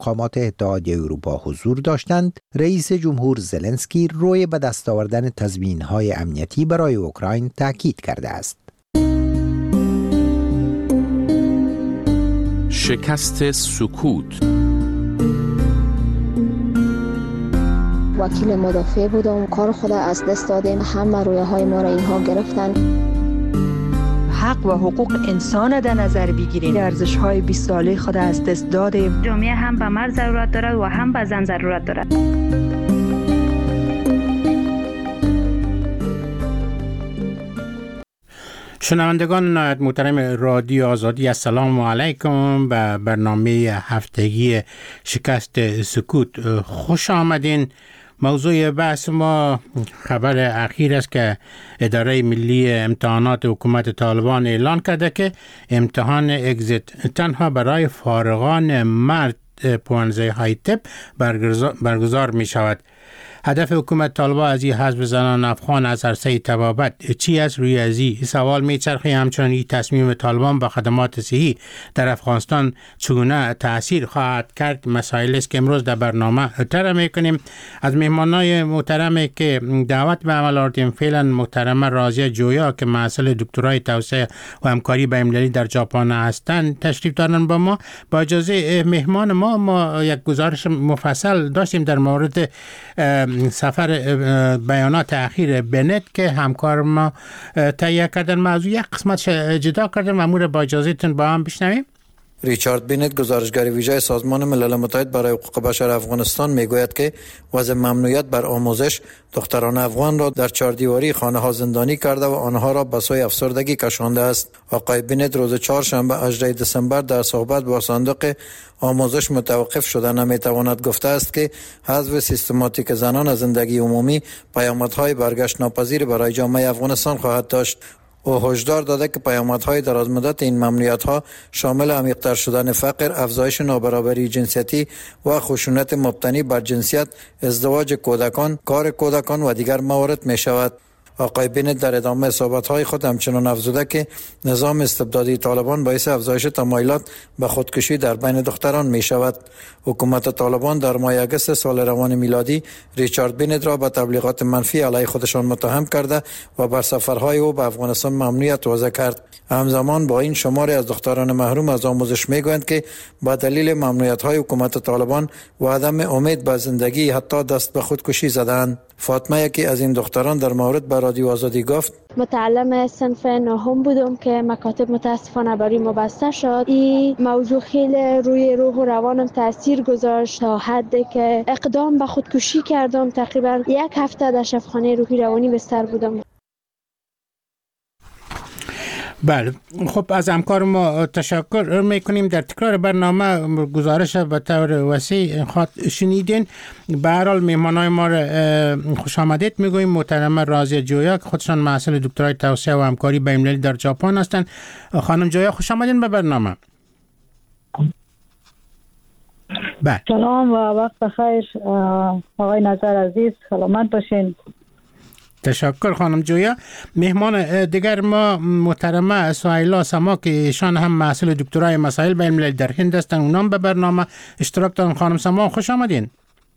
مقامات اتحادیه اروپا حضور داشتند، رئیس جمهور زلنسکی روی به دست آوردن تضمین‌های امنیتی برای اوکراین تاکید کرده است. شکست سکوت. وکیل مدافع بودم، کار خود از دست دادیم، همه رویاهای ما را اینها گرفتن. حق و حقوق انسان در نظر بگیریم، ارزش‌های 20 ساله خود از دست دادیم. جامعه هم به مرد ضرورت دارد و هم به زن ضرورت دارد. شنوندگان نهایت محترم رادیو آزادی، السلام علیکم. به برنامه هفتگی شکست سکوت خوش آمدین. موضوع بحث ما خبر اخیر است که اداره ملی امتحانات حکومت طالبان اعلان کرده که امتحان اگزیت تنها برای فارغان مرد پوانزه های طب برگزار می شود. هدف حکومت طالبان از این حزب زنان افغان از عرصه طبابت چی است؟ روی از این سوال میچرخه. همچنان این تصمیم طالبان به خدمات صحی در افغانستان چگونه تأثیر خواهد کرد؟ مسائل است که امروز در برنامه طرح میکنیم. از مهمانای محترمی که دعوت به عمل آوردیم، فعلا محترمه رازیه جویا که محصل دکترای توسعه و همکاری بین‌المللی در ژاپن هستند تشریف دارن با ما. با اجازه مهمان ما یک گزارش مفصل داشتیم در مورد سفر بیانات اخیر بنت که همکار ما تهیه کردن. موضوع یک قسمت جدا کردن و امور با اجازهتون با هم بشنویم. ریچارد بنت، گزارشگر ویژه سازمان ملل متحد برای حقوق بشر افغانستان، میگوید که وضع ممنوعیت بر آموزش دختران افغان را در چهاردیواری خانه ها زندانی کرده و آنها را به سوی افسردگی کشانده است. آقای بنت روز چهارشنبه 18 دسامبر در صحبت با صندوق آموزش متوقف شده نمیتواند گفته است که حذف سیستماتیک زنان از زندگی عمومی پیامدهای برگشت ناپذیر برای جامعه افغانستان خواهد داشت. او هشدار داده که پیامدهای درازمدت این ممنوعیت‌ها شامل عمیق‌تر شدن فقر، افزایش نابرابری جنسیتی و خشونت مبتنی بر جنسیت، ازدواج کودکان، کار کودکان و دیگر موارد می‌شود. آقای بنت در ادامه صحبت‌های خود همچنان افزوده که نظام استبدادی طالبان باعث افزایش تمایلات به خودکشی در بین دختران می‌شود. حکومت طالبان در ماه اگست سال روان میلادی ریچارد بنت را به تبلیغات منفی علیه خودشان متهم کرده و بر سفرهای او به افغانستان ممنوعیت وضع کرد. همزمان با این شماری از دختران محروم از آموزش میگویند که با دلیل ممنوعیت‌های حکومت طالبان و عدم امید به زندگی حتی دست به خودکشی زدند. فاطمه، یکی از این دختران، در مورد به رادیو آزادی گفت: متعلم صنف نهم بودم که مکاتب متاسفانه برای ما بسته شد. این موضوع خیلی روی روح و روانم تاثیر گذاشت تا حدی که اقدام به خودکشی کردم. تقریبا یک هفته در شفاخانه روحی روانی بستر بودم. بله، خب از همکار ما تشکر میکنیم. در تکرار برنامه گزارش به طور وسیع شنیدین. به هر حال مهمانای ما را خوش آمدید میگوییم. محترمه رازیه جویا که خودشان محصل دکترای توسعه و همکاری بین‌المللی در ژاپن هستند. خانم جویا خوش آمدین به برنامه. بله. سلام و وقت بخیر آقای نظر عزیز، سلامت باشین. تشکر خانم جویا. مهمان دیگر ما محترمه سهیلا سما که ایشان هم محصل دکترای مسائل بین‌المللی در هند هستند. اونام به برنامه اشتراک دارن. خانم سما خوش آمدین.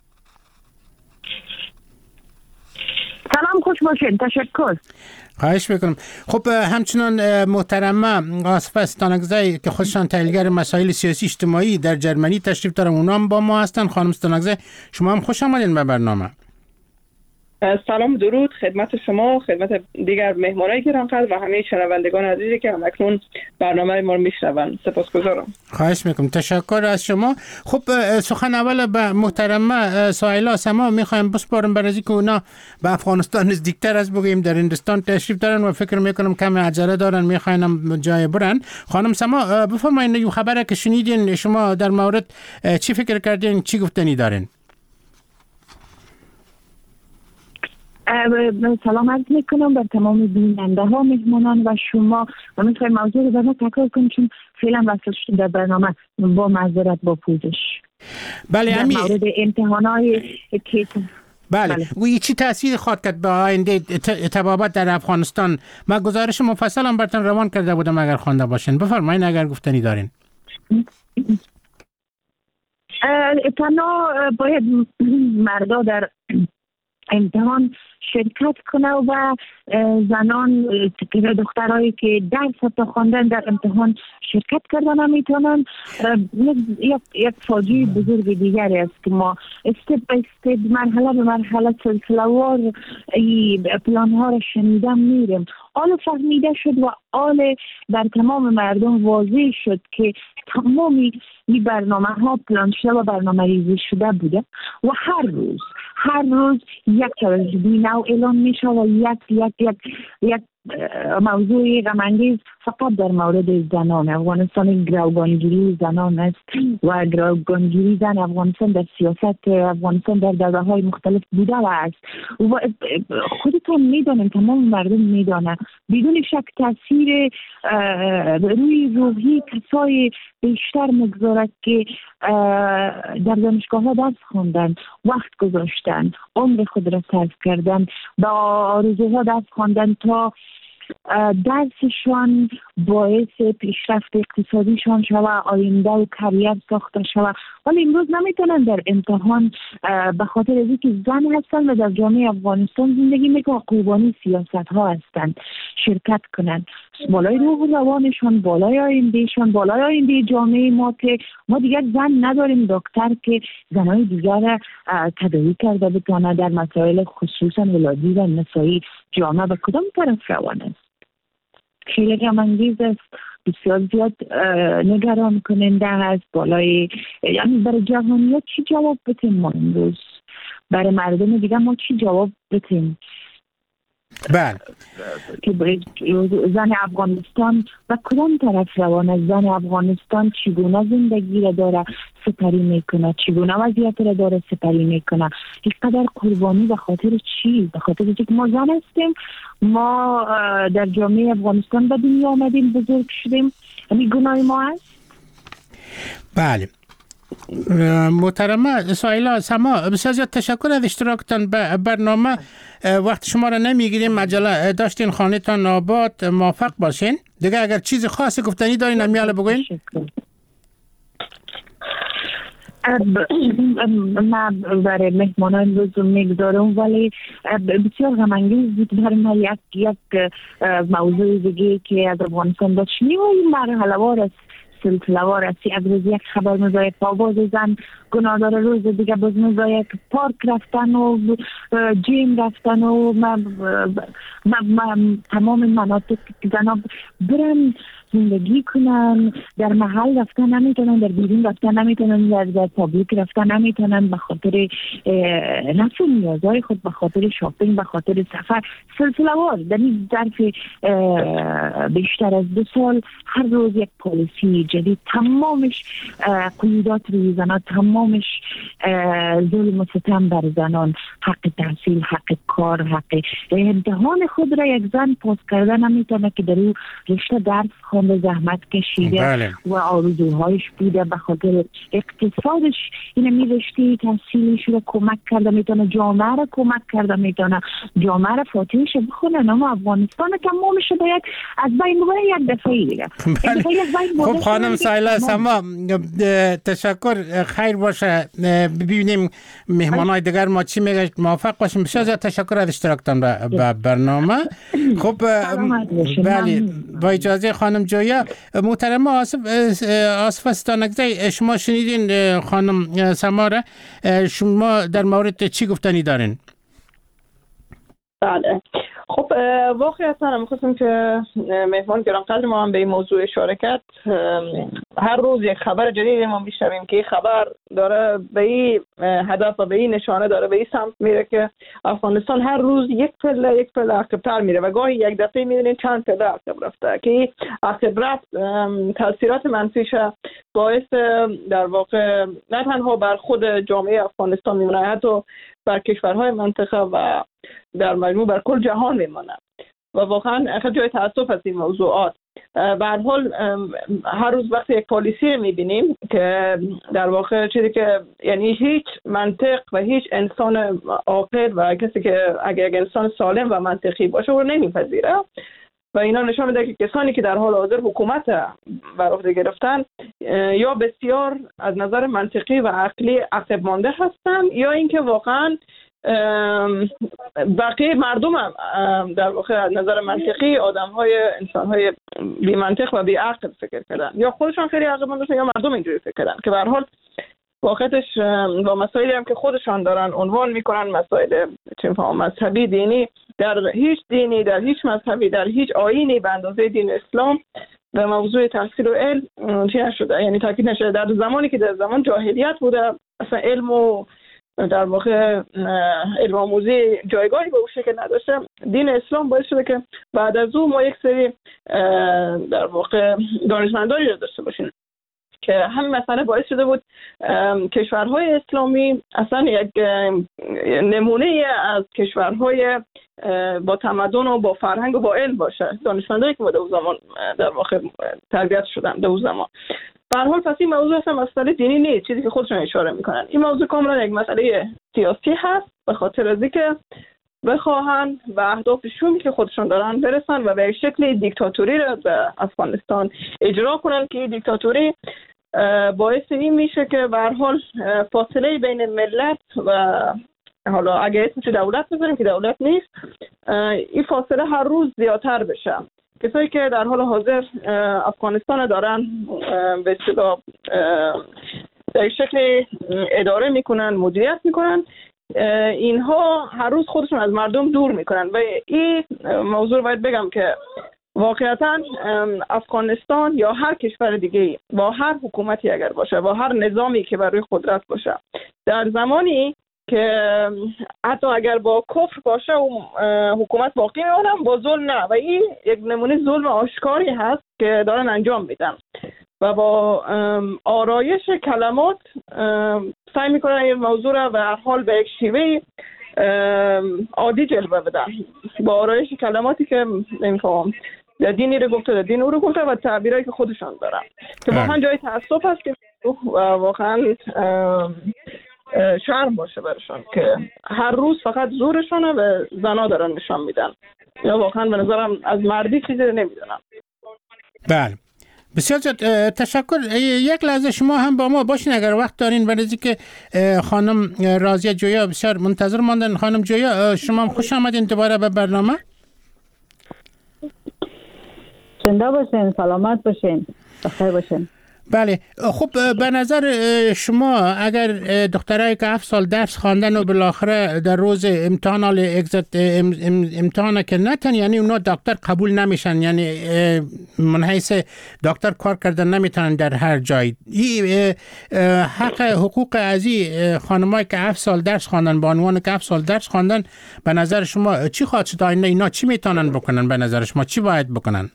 سلام، خوش باشین. تشکر. خواهش میکنم. خب همچنان محترمه آصفه ستانکزی که خودشان تحلیلگر مسائل سیاسی اجتماعی در جرمنی تشریف دارن، اونام با ما هستن. خانم ستانکزی شما هم خوش آمدین به برنامه. سلام، درود خدمت شما، خدمت دیگر مهمانای گرانقدر و همه شنوندگان عزیزی که همکنون برنامه ما رو میشنون. سپاسگزارم. خواهش میکنم. تشکر از شما. خب سخن اول به محترمه سهیلا سما میخوایم بسپارم برای اینکه اونا به افغانستان نزدیکتر از بگیم در هندستان تشریف دارن و فکر میکنم کم عجله دارن، میخواین جای برن. خانم سما بفرمایید این خبره که شنیدین شما در مورد چی فکر کردین، چی گفتنی دارین؟ سلام عرض میکنم بر تمام بیننده ها، مهمانان و شما. و میخوایم موضوع رو برای تکرار کنیم چون فعلا وصل شدیم در برنامه با معذرت با پوزش. بله، در مورد امتحانات که بله. و چی تأثیر خواهد کرد به آینده طبابت در افغانستان؟ من گزارش مفصل هم براتون روان کرده بودم اگر خوانده باشین. بفرمایید اگر گفتنی دارین. تنها باید مردا در امتحان شرکت کنه و زنان دخترایی که درس تا خواندن در امتحان شرکت کردن نمیتونن. یک فاجعه بزرگ دیگری است که ما استپ به استپ، مرحله به مرحله، سلسله‌وار پلان ها را شنیدم میریم. حالا فهمیده شد و حالا در تمام مردم واضح شد که تمامی این برنامه ها پلان شده و برنامه ریزی شده بوده و هر روز یک تراژدی نو اعلان میشه و یک موضوع غم‌انگیز فقط در مورد زنان. افغانستان گروگانگیری زنان است و گروگانگیری زن افغانستان در سیاست افغانستان در دوره‌های مختلف بوده و است و خودتون میدانن، تمام مردم میدانن، بدون شک تاثیر روی روحی کسای بیشتر مگذارد که در دانشگاه ها درس خواندن، وقت گذاشتن، عمر خود را صرف کردن، با آرزوها درس خواندن تا درسشان باعث پیشرفت اقتصادیشان شوه، آینده و کریر ساخته شوه. ولی امروز نمیتونن در امتحان به خاطر از اینکه زن هستن و در جامعه افغانستان زندگی میکنن، قربانی سیاست ها هستند، شرکت کنند. بالای روح و روانشان، بالای آیندهشان، بالای آینده جامعه ما که ما دیگر زن نداریم دکتر که زنهای دیگر تداوی کرده بتونه در مسائل خصوصا ولادی و نسایی جامعه به کدام طرف روان است. خیلی غم‌انگیز است، بسیار زیاد نگران کننده است. بالای یعنی برای جهانیت چی جواب بتیم ما امروز؟ برای مردم دیگه ما چی جواب بتیم؟ بله که زن افغانستان و کدام طرف روان است؟ زن افغانستان چگونه زندگی را داره سپری میکنه، چگونه وضعیت را داره سپری میکنه، اینقدر قربانی به خاطر چی؟ به خاطر اینکه ما زن هستیم، ما در جامعه افغانستان به دنیا آمدیم، بزرگ شدیم، همین گناه ما است. بله محترمه سایلا سما، بسیار زیاد تشکر از اشتراکتان به برنامه. وقت شما را نمیگیریم، عجله داشتین، خانه‌تان آباد، موفق باشین. دیگه اگر چیز خاصی گفتنی دارین امیاله بگوین. من برای مهمانان روز میگذارم، ولی بسیار غم‌انگیز بود برای من یک موضوع دیگه که از افغانستان داشتیم و این مرحله وار است، سلسله‌وار است. از روز یک خبر می‌زاید پاواز زن گناه داره، روز دیگه باز می‌زاید پارک رفتن و جیم رفتن و تمام مناطق زنان برن زندگی کنن، در محل رفتن نمیتونن، در بیرون رفتن نمیتونن، در پابلیک رفتن نمیتونن، به خاطر نفع نیازهای خود، به خاطر شاپینگ، به خاطر سفر. سلسله‌وار در این ظرف بیشتر از 2 سال هر روز یک پالیسی جدید، تمامش قیودات روی زنان، تمامش ظلم و ستم بر زنان، حق تحصیل، حق کار، حق امتحان خود را یک زن پاس کرده نمیتونه که در او رشته درس خونده، زحمت کشیده و آرزوهایش بوده، به خاطر اقتصادش این میرشتی تحصیلش رو کمک کرده، میتونه جامعه را کمک کرده، میتونه جامعه را فاتحش بخونه. اما افغانستان تمامش باید از بین ببره یک دفعه دیگه. خب خانم سایلا سما، تشکر، خیر باشه. ببینیم مهمانای دیگر ما چی میگه. موفق باشیم. بسیار زیاد تشکر از اشتراکتان به برنامه. خب بله، با اجازه خانم جویا. محترمه آصف استانکزی، شما شنیدین خانم سما را، شما در مورد چی گفتنی دارین؟ بله، خب واقعیتا می‌خواستم که مهمان گرانقدر ما هم به این موضوع اشاره کرد. هر روز یک خبر جدید ما میشنویم که این خبر داره به این هدف و به این نشانه داره به این سمت میره که افغانستان هر روز یک پله عقب‌تر میره و گاهی یک دفعه می‌بینید چند پله عقب رفته که عقب رفت تاثیرات منفیش باعث در واقع نه تنها بر خود جامعه افغانستان میمونه، حتی بر کشورهای منطقه و در مجموع بر کل جهان میمونه و واقعا خیلی جای تأسف از این موضوعات. به هر حال هر روز وقتی یک پالیسی میبینیم که در واقع چیزی که یعنی هیچ منطق و هیچ انسان عاقل و کسی که اگر انسان سالم و منطقی باشه رو نمیپذیره، و اینا نشان میده که کسانی که در حال حاضر حکومت بر عهده گرفتن یا بسیار از نظر منطقی و عقلی عقب مانده هستن یا اینکه واقعا بقیه مردم هم در واقع از نظر منطقی انسان‌های بی منطق و بی عقل فکر کردن یا خودشان خیلی عقب مانده یا مردم اینجوری فکر کردن که به هر حال واقعیتش با مسائلی هم که خودشان دارن عنوان میکنن مسائل مذهبی دینی، در هیچ دینی، در هیچ مذهبی، در هیچ آیینی به اندازه دین اسلام به موضوع تحصیل و علم چی نشده، یعنی تاکید نشده. در زمانی که در زمان جاهلیت بوده اصلا علم و در واقع علم آموزی جایگاهی به اون شکل نداشته، دین اسلام باعث شده که بعد از اون ما یک سری در واقع دانشمندانی رو داشته باشیم که همین مسئله باعث شده بود کشورهای اسلامی اصلا یک نمونه از کشورهای با تمدن و با فرهنگ و با علم باشه، دانشمندانی که در اون زمان در واقع تربیت شدن در اون زمان. به هر حال پس این موضوع اصلا مسئله دینی نیست، چیزی که خودشون اشاره میکنن. این موضوع کاملا یک مسئله سیاسی هست به خاطر از اینکه بخواهن و اهدافشون که خودشون دارن برسن و به شکل دیکتاتوری را به افغانستان اجرا کنن که این دیکتاتوری باعث این میشه که به هر حال فاصله بین ملت و حالا اگه اسمش دولت بذاریم که دولت نیست، این فاصله هر روز زیادتر بشه. کسایی که در حال حاضر افغانستان دارن به اصطلاح در شکل اداره میکنن، مدیریت میکنن، اینها هر روز خودشون از مردم دور میکنن و این موضوع رو باید بگم که واقعیتا افغانستان یا هر کشور دیگه با هر حکومتی اگر باشه، با هر نظامی که بر روی قدرت باشه، در زمانی که حتی اگر با کفر باشه و حکومت باقی میمونن، با ظلم نه، و این یک نمونه ظلم آشکاری هست که دارن انجام میدن و با آرایش کلمات سعی میکنن این موضوع را به هر حال به یک شیوه عادی جلوه بدن، با آرایش کلماتی که نمیفهم در دینی رو گفته، در دین او رو گفته و تعبیرایی که خودشان دارن که واقعا جای تأسف هست که واقعا شرم باشه برشان که هر روز فقط زورشانه و زنا دارن نشان میدن یا واقعا به نظرم از مردی چیزی نمیدونن. بله بسیار زیاد تشکر. یک لحظه شما هم با ما باشین اگر وقت دارین، برای که خانم راضیه جویا بسیار منتظر ماندن. خانم جویا شما هم خوش آمدین دوباره به برنامه. زنده باشین، سلامت باشین، بخیر باشین. بله خب به نظر شما اگر دخترایی که 7 سال درس خواندن و بالاخره در روز امتحان امتحان که نتن، یعنی اونا دکتر قبول نمیشن، یعنی من حیث دکتر کار کردن نمیتونن در هر جای، این حق حقوق ازی خانمایی که 7 سال درس خواندن با عنوان که 7 سال درس خواندن، به نظر شما چی خواهد شد؟ اینا چی میتونن بکنن؟ به نظر شما چی باید بکنن؟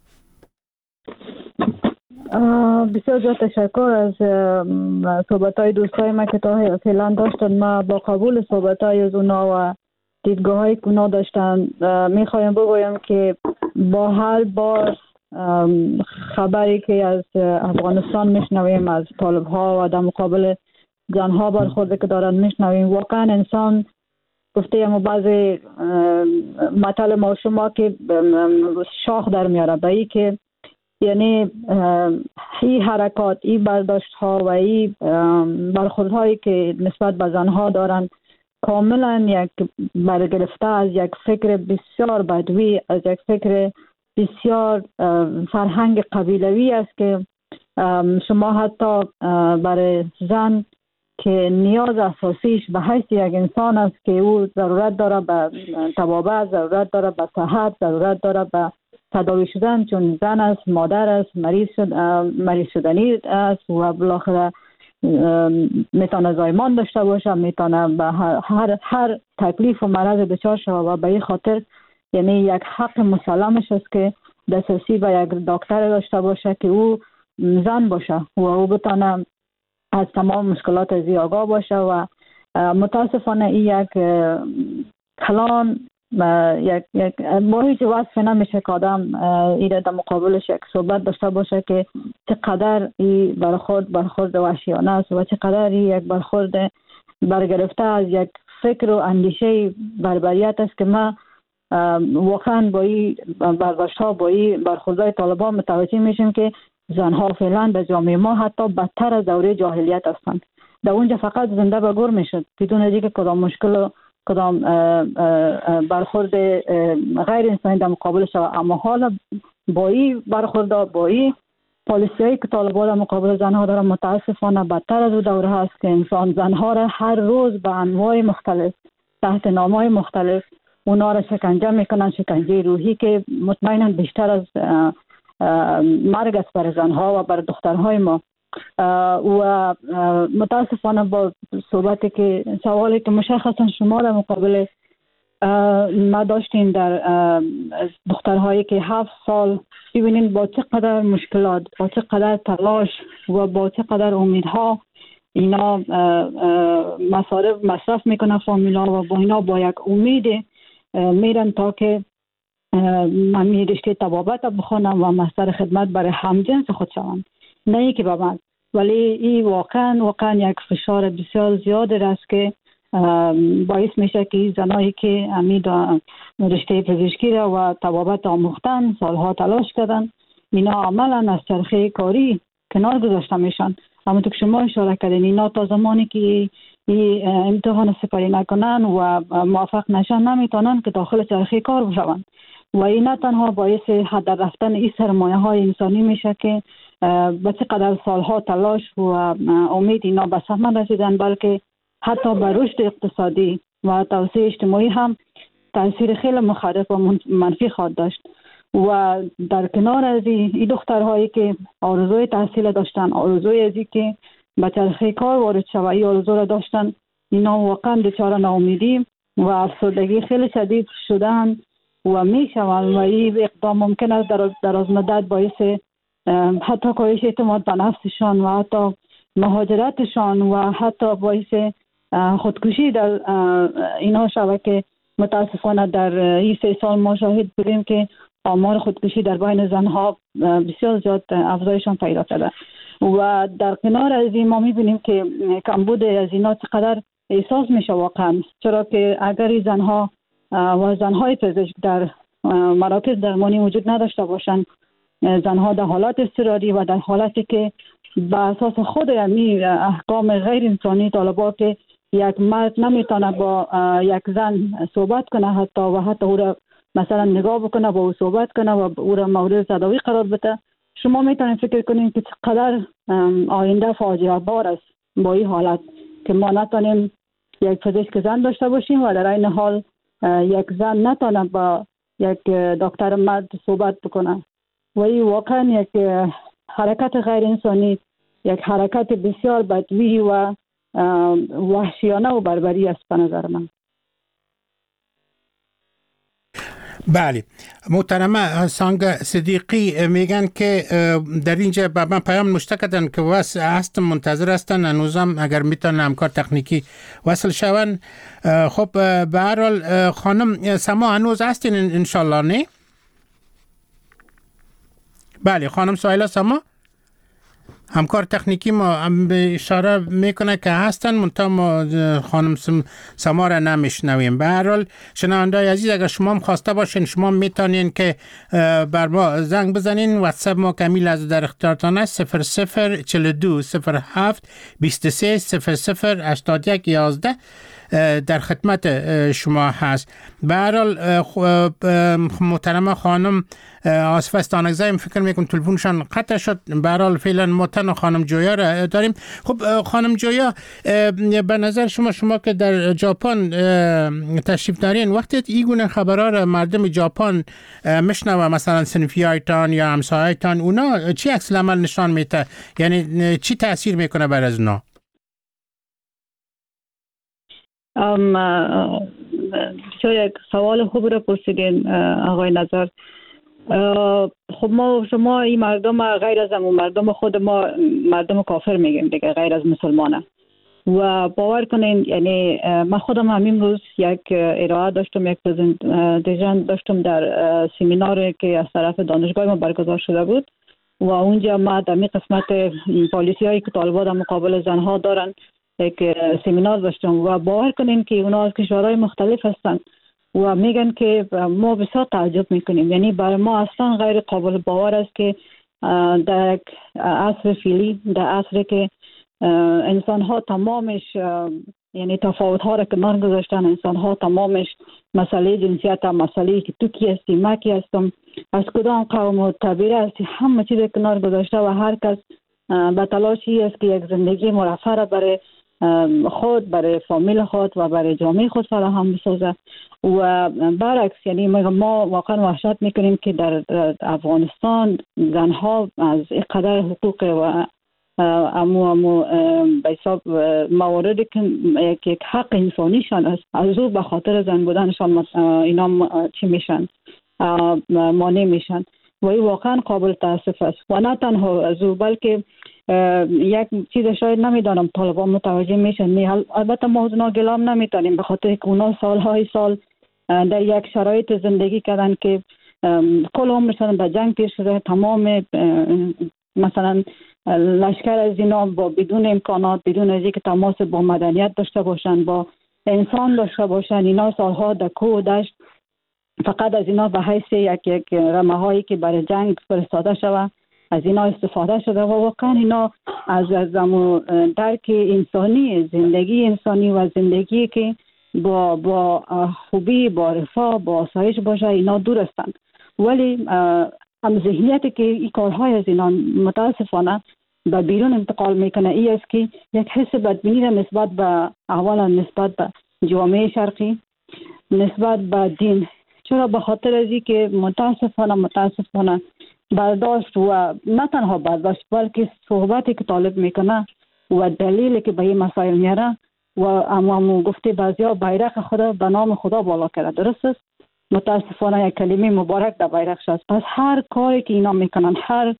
بسیار زیاد تشکر از صحبت‌های دوستای ما که تا فعلا داشتن. ما با قبول صحبت‌های از اونا و دیدگاه‌هایی که اونا داشتن میخوایم بگویم که با هر بار خبری که از افغانستان میشنویم، از طالب‌ها و در مقابل زنها برخورده که دارن میشنویم، واقعا انسان گفته اما بعضی مطلب ما شما که شاخ در میاره به ای که یعنی این حرکات، این برداشت ها و این برخورد هایی که نسبت به زنها دارن کاملا یک برگرفته از یک فکر بسیار بدوی، از یک فکر بسیار فرهنگ قبیلوی است که شما حتی برای زن که نیاز اساسیش به حیث یک انسان است که او ضرورت داره به طبابت، ضرورت داره به صحت، ضرورت داره به تداوی شدن، چون زن است، مادر است، مریض شدنی است و بالاخره میتونه زایمان داشته باشه، میتونه به هر تکلیف و مرض دچار شود و به این خاطر یعنی یک حق مسلمش است که دسترسی به یک دکتر داشته باشه که او زن باشه و او بتونه از تمام مشکلات ازی آگاه باشه. و متاسفانه این یک کلان یک با هیچ وصف نمیشه که آدم ایره در مقابلش یک صحبت داشته باشه که چقدر این برخورد وحشیانه است و چقدر این یک برخورد برگرفته از یک فکر و اندیشه بربریت است که ما واقعا با این برداشت‌ها با این برخوردهای طالبان متوجه میشیم که زنها فعلا در جامعه ما حتی بدتر از دوره جاهلیت هستند. در اونجا فقط زنده به گور میشد بدون از اینکه کدام مشکل و کدام برخورد غیر انسانی در مقابل شود. اما حالا با این برخورد با این پالیسیایی که طالبان در مقابل زنها دارن متاسفانه بدتر از اون دوره هست که انسان زنها را هر روز به انواع مختلف تحت نامهای مختلف اونا را شکنجه میکنن، شکنجه روحی که مطمئنا بیشتر از مرگ است برای زنها و برای دخترهای ما. و متاسفانه با صحبتی که سوالی که مشخصا شما در مقابل ما داشتین در دخترهایی که 7 سال ببینین با چقدر مشکلات، با چقدر تلاش و با چقدر امیدها اینا مصرف میکنن فامیلا و با اینا با یک امید میرن تا که من رشته طبابت بخونم و مستر خدمت برای همجنس خود شوم، نه اینکه به من. ولی این واقعا یک فشار بسیار زیاد است که باعث میشه که زنایی که رشته پزشکی را و طبابت آموختن، سالها تلاش کردن، اینا عملا از چرخه کاری کنار گذاشته میشن. همونطور که شما اشاره کردین اینا تا زمانی که امتحان سپاری نکنن و موفق نشن نمیتونن که داخل چرخه کار بشون و این نه تنها باعث هدر رفتن این سرمایه های انسانی میشه که به چقدر سالها تلاش و امید اینا به ثمر رسیدن، بلکه حتی به رشد اقتصادی و توسعه اجتماعی هم تاثیر خیلی مخرب و منفی خواهد داشت. و در کنار از این دخترهایی که آرزوی تحصیل داشتن، آرزوی ازی که به چرخه کار وارد شوند، آرزو را داشتن، اینا واقعا دچار ناامیدی و افسردگی خیلی شدید شدن و میشوند و این اقدام ممکن است در از مدت باعث حتی کاهش اعتماد به نفسشان و حتی مهاجرتشان و حتی باعث خودکشی در اینا شود که متاسفانه در این 3 سال ما شاهد بودیم که آمار خودکشی در بین زنها بسیار زیاد افزایشان پیدا کرده. و در کنار از این ما میبینیم که کمبود از اینا چقدر احساس میشه واقعا، چرا که اگر زنها و زنهای پزشک در مراکز درمانی وجود نداشته باشند، زنها در حالات اضطراری و در حالتی که به اساس خود احکام غیر انسانی طالبان که یک مرد نمیتونه با یک زن صحبت کنه حتی او را مثلا نگاه بکنه، با او صحبت کنه و او را مورد تداوی قرار بده، شما میتونید فکر کنید که چقدر آینده فاجعه بار است با این حالت که ما نتونیم یک پزشک زن داشته باشیم و در این حال یک زن نتونه با یک دکتر مرد صحبت بکنه. و این واقعا یک حرکت غیر انسانی، یک حرکت بسیار بدوی و وحشیانه و بربری است به نظر من. بله، محترمه سانگ صدیقی میگن که در اینجا به من پیام نوشته کردن که هست منتظر هستن هنوزم اگر میتونن همکار تکنیکی وصل شون. خب به هر حال خانم سما هنوز هستین انشالله نه؟ بله خانم سایلا سما همکار تکنیکی ما اشاره میکنه که هستن، منتها ما خانم سما را نمیشنویم. به هر حال شنونده‌های عزیز اگر شما هم خواسته باشین شما میتونین که بر ما زنگ بزنین. واتساپ ما کمیل از در اختیارتان است 0042 07 23 00 81 11 در خدمت شما هست. به هر حال محترمه خانم آصف استانکزی فکر میکنم تلفنشان قطع شد. به هر حال فعلا متن خانم جویا را داریم. خب خانم جویا به نظر شما که در ژاپن تشریف دارین، وقتی این گونه خبرها را مردم ژاپن میشنوه، مثلا صنفیایتان یا همسایتان، اونا چی عکس العمل نشان میده؟ یعنی چی تاثیر میکنه بر از اونا؟ بسیار یک سوال خوب را پرسیدین آقای نظر. خب شما این مردم غیر از مردم خود ما مردم کافر میگیم دیگه، غیر از مسلمانه. و باور کنین یعنی من خودم همین روز یک ارائه داشتم، یک پرزنتیشن داشتم در سمیناری که از طرف دانشگاه ما برگزار شده بود و اونجا ما در این قسمت پالیسی هایی که طالبان در مقابل زنها دارن یک سمینار داشتم و باور کنین که اونا از کشورهای مختلف هستن و میگن که ما بسیار تعجب میکنیم. یعنی برای ما اصلا غیر قابل باور است که در عصر فعلی، در عصری که انسان ها تمامش یعنی تفاوت ها را کنار گذاشتن، انسان ها تمامش مسئله جنسیت، مسئله که تو کی هستی، ما کی هستم، از کدام قوم و طبیعه هستی، همه چیز کنار گذاشته و هر کس به تلاشی است که یک زندگی مرفه را برای خود، برای فامیل خود و برای جامعه خود فراهم بسازه. و برعکس یعنی ما واقعا وحشت میکنیم که در افغانستان زنها از اینقدر حقوق و امو به حساب مواردی که حق انسانیشان است از او به خاطر زن بودنشان اینا چی میشن، مانع میشن و این واقعا قابل تاسف است. و نه تنها از او بلکه یک چیز شاید نمیدانم طالبان متوجه میشن، البته ما از اونا گلام نمیتونیم به خاطر که اونا سالهای سال در یک شرایط زندگی کردن که کل عمرشان در جنگ تیر شده، تمام مثلا لشکر از اینا با بدون امکانات، بدون از اینکه تماس با مدنیت داشته باشن، با انسان داشته باشن، اینا سالها در کوه و دشت فقط از اینا به حیث یک رمه هایی که برای جنگ فرستاده شده از اینا استفاده شده و واقعا اینا از درک انسانی، زندگی انسانی و زندگی که با خوبی، با رفاه، با آسایش باشه اینا دور هستند. ولی هم ذهنیتی که این کارهای از اینا متاسفانه به بیرون انتقال میکنه ای است که یک حس بدبینی را نسبت به اولا نسبت به جامعه شرقی، نسبت به دین. چرا؟ به خاطر از این که متاسفانه برداشت و نه تنها برداشت بلکه صحبتی که طالب میکنه و دلیلی که به این مسائل میاره و اما گفته بعضیا بیرق خدا به نام خدا بالا کرده. درست است؟ متاسفانه یک کلمه مبارک در بیرقش است. پس هر کاری که اینا میکنن، هر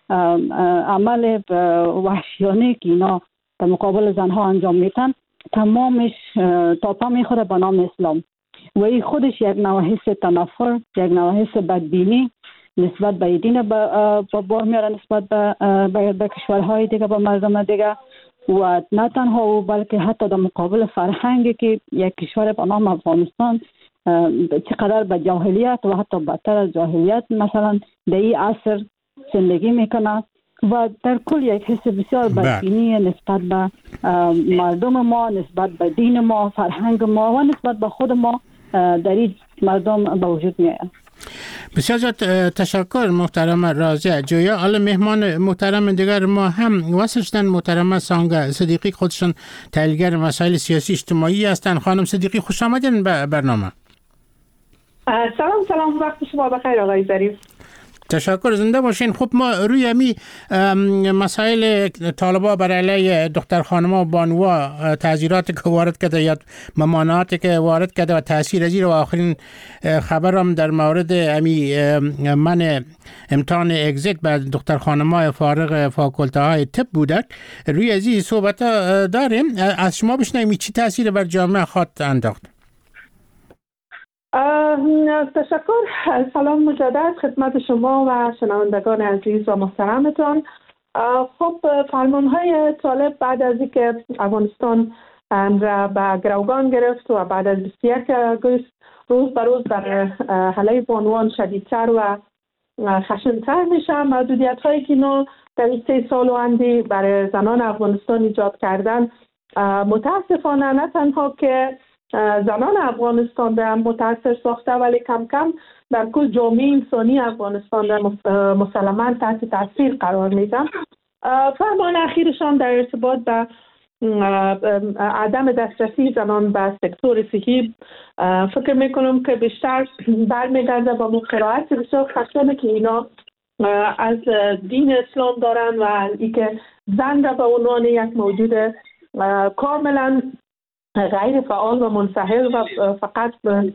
عمل وحشیانه که اینا در مقابل زنها انجام میتن، تمامش تاپا میخوره به نام اسلام و این خودش یک نوع حس تنفر، یک نوع حس بدبینی نسبت به دین با بار میاره، نسبت به کشورهای دیگه، به مردم دیگه و نه تنها او بلکه حتی در مقابل فرهنگی که یک کشور به نام افغانستان چقدر به جاهلیت و حتی بدتر از جاهلیت مثلا در این عصر زندگی میکنه و در کل یک حس بسیار بدبینی نسبت به مردم ما، نسبت به دین ما، فرهنگ ما و نسبت به خود ما در این مردم به وجود میاد. بسیار زیاد تشکر محترم راضیه جویا. حالا مهمان محترم دیگر ما هم وصل شدن، محترم سانگ صدیقی، خودشون تحلیلگر مسائل سیاسی اجتماعی هستند. خانم صدیقی خوش آمدین به برنامه. سلام، وقت شما بخیر آقای ظریف. تشکر، زنده باشین. خب ما روی امی مسائل طالبا بر علیه دختر خانما و بانوا، تعزیراتی که وارد کرده یا ممانعاتی که وارد کرده و تاثیر از و آخرین خبرم در مورد امی من امتحان اگزیت بر دختر خانما فارغ فاکولته های طب بوده، روی از این صحبت داریم. از شما بشنویم چی تاثیر بر جامعه خواهد انداخت؟ تشکر. سلام مجدد خدمت شما و شنوندگان عزیز و محترمتان. خب فرمانهای طالب بعد از اینکه افغانستان را به گروگان گرفت و بعد از 21 آگوست روز به روز بر علیه بانوان شدیدتر و خشن‌تر میشه. محدودیت هایی که اینا در 3 سال و اندی برای زنان افغانستان ایجاد کردن متاسفانه نه تنها که زنان افغانستان را متاثر ساخته ولی کم کم در کل جامعه انسانی افغانستان را مسلماً تحت تاثیر قرار میدن. فرمان اخیرشان در ارتباط به عدم دسترسی زنان به سکتور صحی فکر میکنم که بیشتر برمیگرده با قرائت بسیار خشنه که اینا از دین اسلام دارن و اینکه زن را به عنوان یک موجود کاملا غیر فعال و منفعل و فقط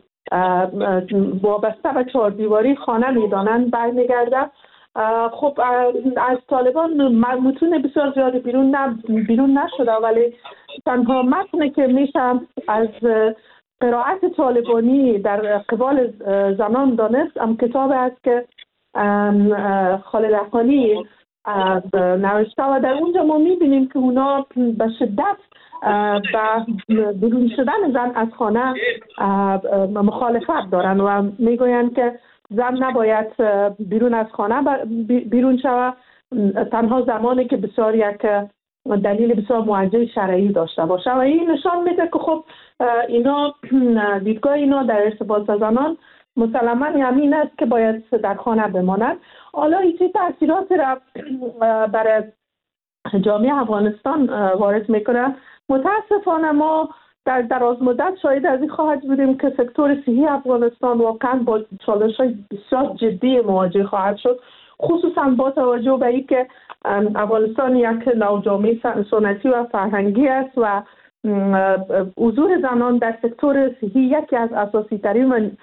وابسته به 4 دیواری خانه میدانند برمیگرده. خب از طالبان متون بسیار زیادی بیرون نشده ولی تنها متنی که میشه از قرائت طالبانی در قبال زنان دانست کتاب است که خالد حقانی نوشته و در اونجا ما میبینیم که اونا به شدت و بیرون شدن زن از خانه مخالفت دارن و میگویند که زن نباید بیرون از خانه بیرون شود تنها زمانی که بسیار یک دلیل بسیار موجه شرعی داشته باشه و این نشان میده که خب اینا دیدگاه اینا در ارتباط با زنان مسلماً همین است که باید در خانه بمانند. حالا این چه تاثیرات را برای جامعه افغانستان وارد میکنه؟ متاسفانه ما در دراز مدت شاهد از این خواهد بودیم که سکتور صحی افغانستان واقعا با چالش‌های بسیار جدی مواجه خواهد شد، خصوصا با توجه به اینکه افغانستان یک نوع جامعه سنتی و فرهنگی است و حضور زنان در سکتور صحی یکی از اساسی ترین و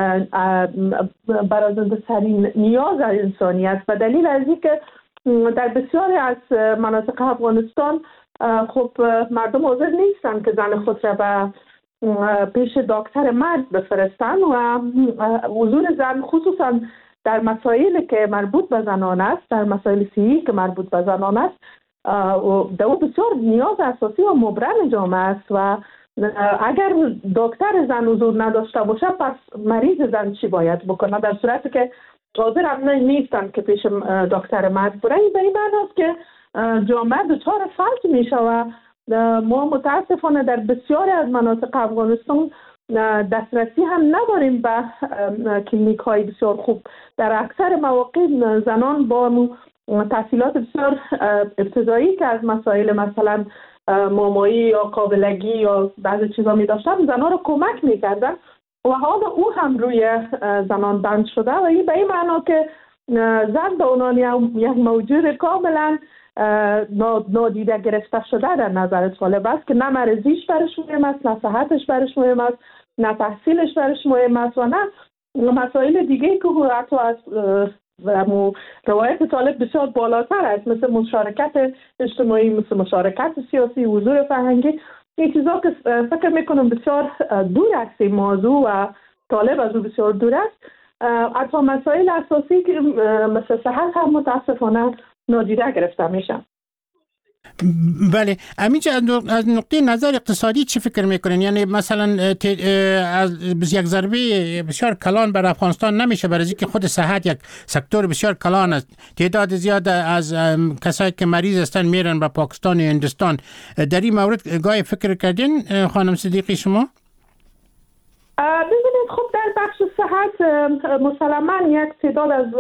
برازنده ترین نیاز انسانی است و دلیل از اینکه در بسیاری از مناطق افغانستان خب مردم حاضر نیستن که زن خود را به پیش دکتر مرد بفرستن و حضور زن خصوصا در مسائلی که مربوط به زنان است، در مسائل صحی که مربوط به زنان است در بسیار نیاز اساسی و مبرم جامعه است و اگر دکتر زن حضور نداشته باشه پس مریض زن چی باید بکنه؟ در صورتی که حاضر هم نیستن که پیش دکتر مرد برن. به این معنی است که جامعه دچار فلج میشه و ما متاسفانه در بسیاری از مناطق افغانستان دسترسی هم نداریم به کلینیک های بسیار خوب. در اکثر مواقع زنان با تحصیلات بسیار ابتدایی که از مسائل مثلا مامایی یا قابلگی یا بعضی چیزا می داشتن زنان رو کمک می کردن و حالا او هم روی زنان بند شده و این به این معنا که زن به عنوان یک موجود کاملا نادیده گرفته شده در نظر طالب است که نه مرزیش برش مهم است، نه صحتش برش مهم است، نه تحصیلش برش مهم است و نه مسائل دیگه که حتی از روایت طالب بسیار بالاتر است، مثل مشارکت اجتماعی، مثل مشارکت سیاسی، حضور فرهنگی. این چیزا که فکر میکنم بسیار دور است این موضوع و طالب از او بسیار دور است. حتی مسائل اساسی که مثل صحت هم متاسفانه نادیده گرفته میشن. بله، همینجا از نقطه نظر اقتصادی چی فکر میکنین؟ یعنی مثلا از یک ضربه بسیار کلان بر افغانستان نمیشه برای اینکه خود صحت یک سکتور بسیار کلان است، تعداد زیاد از کسایی که مریض هستن میرن به پاکستان و هندوستان. در این مورد گاهی فکر کردین خانم صدیقی شما؟ ببینید خب در بخش صحت مسلماً یک تعداد از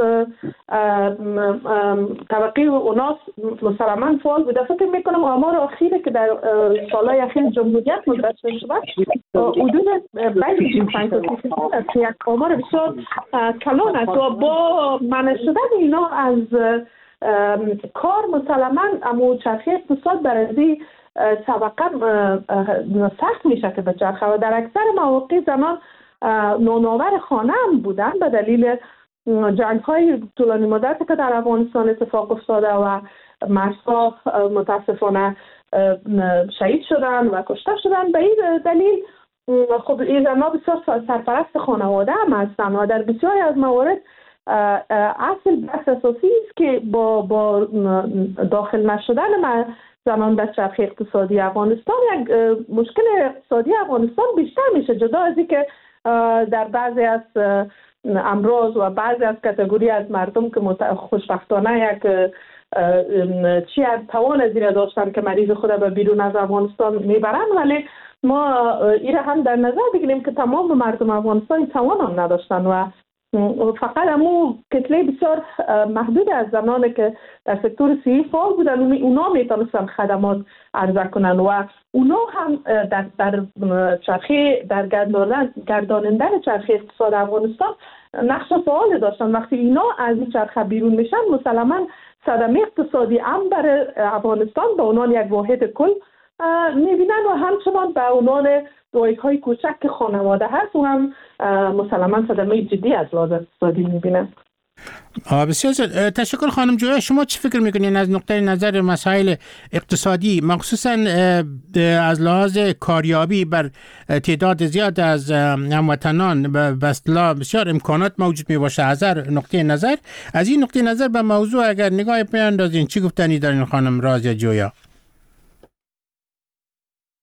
طبقه اوناس مسلماً فعال بوده. فکر میکنم آمار اخیری که در سالهای اخیر جمهوریت منتشر شده حدود 25% است که یک آمار بسیار کلان است و با منع شدن اینا از کار مسلماً اما چرخی اقتصاد برای طبقه سخت میشه که بچرخه و در اکثر مواقع زنان نوناور خانه هم بودن به دلیل جنگ های طولانی مدت که در افغانستان اتفاق افتاده و مردها متاسفانه شهید شدن و کشته شدن. به این دلیل خب این زنها بسیار سرپرست خانواده هم هستن و در بسیاری از موارد اصل بحث اساسی است که با داخل نشدن زنان در چرخه اقتصادی افغانستان یک مشکل اقتصادی افغانستان بیشتر میشه، جدا از اینکه در بعضی از امراض و بعضی از کاتگوری از مردم که خوشبختانه یک توان از این داشتن که مریض خود به بیرون از افغانستان میبرن، ولی ما این هم در نظر بگیریم که تمام مردم افغانستان توان هم نداشتن و فقط همون کتله بسیار محدود از زنانی که در سکتور صحی فعال بودن اونا میتونستن خدمات عرضه کنن و اونا هم در چرخه در گردانندن چرخه اقتصاد افغانستان نقش فعال داشتن. وقتی اینا از این چرخه بیرون میشن مسلما صدمه اقتصادی هم برای افغانستان به عنوان یک واحد کل میبینن و همچنان به عنوان رویدهای کوچک که خانواده هست و هم مسلما صدمه جدی از لحاظ اقتصادی میبینن. بسیار تشکر خانم جویا. شما چی فکر میکنین از نقطه نظر مسائل اقتصادی، مخصوصا از لحاظ کاریابی بر تعداد زیاد از هموطنان به اصطلاح بسیار امکانات موجود می باشه؟ از نقطه نظر از این نقطه نظر به موضوع اگر نگاه بیاندازین چی گفتنی دارین خانم رازیا جویا؟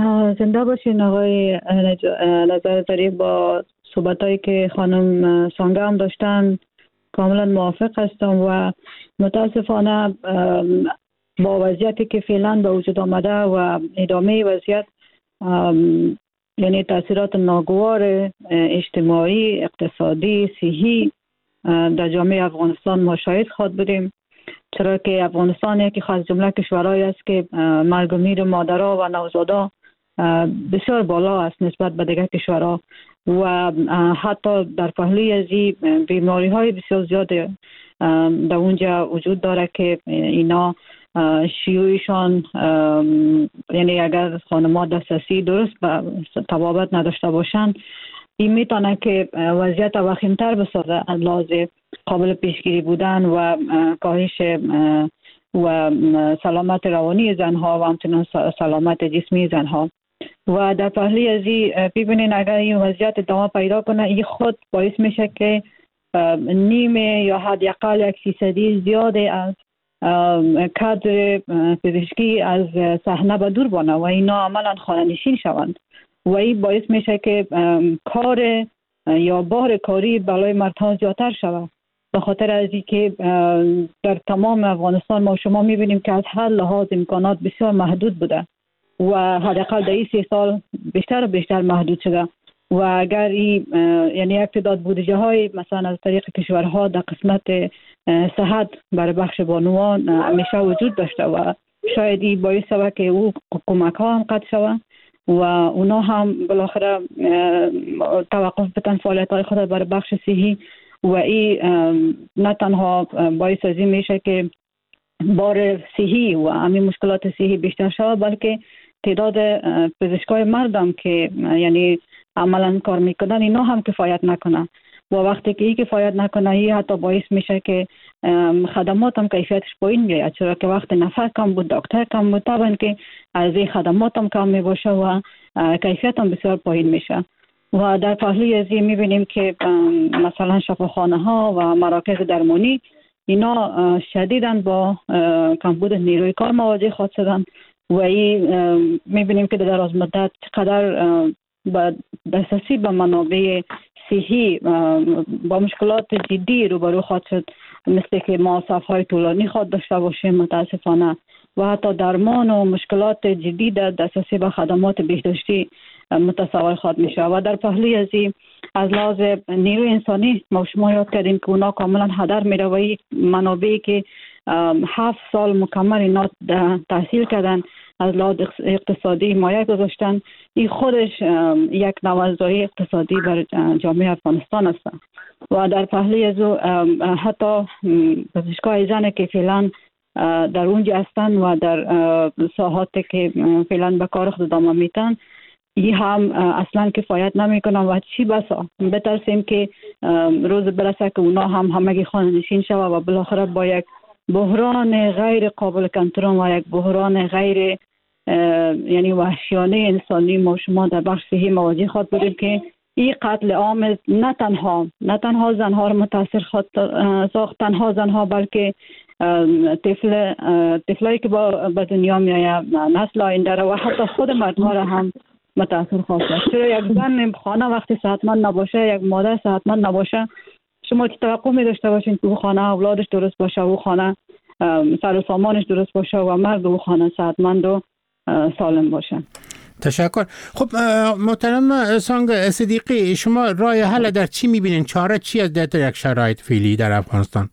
زنده باشین آقای نظر با صحبتایی که خانم سانگه هم داشتن کاملا موافق هستم و متاسفانه با وضعیتی که فعلا به وجود آمده و ادامه وضعیت یعنی تاثیرات ناگوار اجتماعی، اقتصادی، صحی در جامعه افغانستان ما شاهد خواهد بودیم، چرا که افغانستان یکی از جمله کشورهایی است که مرگ و میر مادرها و نوزادا بسیار بالا است نسبت به دیگر کشورها و حتی در پهلوی از این بیماری های بسیار زیاد در اونجا وجود داره که اینا شیوعشان یعنی اگر خانم‌ها دسترسی درست به طبابت نداشته باشند این میتونه که وضعیت وخیم‌تر بسازه از لحاظ قابل پیشگیری بودن و کاهش و سلامت روانی زنها و همچنین سلامت جسمی زنها و در پهلوی از این ببینین اگر این وضعیت ادامه پیدا کنه این خود باعث میشه که نیمه یا حداقل 1% زیاده از کادر پزشکی از صحنه به دور بانه و اینا عملا خانه نشین شوند و این باعث میشه که کار یا بار کاری بالای مردها زیادتر شود به خاطر از اینکه در تمام افغانستان ما شما میبینیم که از هر لحاظ امکانات بسیار محدود بوده و حداقل در این 3 سال بیشتر و بیشتر محدود شده و اگر این یعنی یک تعداد بودجه های مثلا از طریق کشورها در قسمت صحت برای بخش بانوان همیشه وجود داشته و شاید این باعث شود که او کمک ها هم قطع شود و اونا هم بالاخره توقف بتن فعالیت های خود برای بخش صحی و این نه تنها باعث از این میشه که بار صحی و همین مشکلات صحی بیشتر شود بلکه تعداد پزشکای مردم که یعنی عملا کار میکنن اینا هم کفایت نکنه و وقتی که این کفایت نکنه این حتی باعث میشه که خدمات هم کیفیتش پایین بیاد چرا که وقت نفر کم بود دکتر کم بود طبعا که از این خدمات هم کم میباشه و کیفیت هم بسیار پایین میشه و در پهلوی از این میبینیم که مثلا شفاخانه ها و مراکز درمانی اینا شدیداً با کمبود نیروی کار مواجه خواهد شدن و این میبینیم که در دراز مدت چقدر با دسترسی به منابع صحی با مشکلات جدی روبرو خواهد شد مثل که ما صف‌های طولانی خواهد داشته باشیم متاسفانه و حتی درمان و مشکلات جدی در دسترسی به خدمات بهداشتی متصور خواهد میشه و در پهلوی از این از لحاظ نیروی انسانی ما شما یاد کردیم که اونا کاملا هدر میره و این منابعی که 7 سال مکمل اینا تحصیل کردن از لحاظ اقتصادی مایه گذاشتن این خودش یک نوازداری اقتصادی بر جامعه افغانستان است و در پهلوی از حتی پزشکای زنه که فعلا در اونجا هستن و در ساحاتی که فعلا به کار خود ادامه میتن این هم اصلا کفایت نمیکنن و چی بسا بترسیم که روز برسه که اونا هم همگی خانه نشین شود و بالاخره با یک بحران غیر قابل کنترل و یک بحران غیر یعنی وحشیانه انسانی ما شما در بخش صحی مواجه خواهد بودیم که این قتل عام نه تنها زنها رو متاثر خواهد ساخت تنها زنها بلکه طفلایی که به دنیا میآید نسل آینده و حتی خود مردها را هم متاثر خواهد شد چرا یک زن خانه وقتی صحتمند نباشه یک مادر صحتمند نباشه شما که توقع می داشته باشین که او خانه اولادش درست باشه او خانه سر و سامانش درست باشه و مرد او خانه صحتمند و سالم باشه. تشکر. خب محترم سانگ صدیقی شما راه حل در چی میبینین؟ چاره چی از در یک شرایط فعلی در افغانستان؟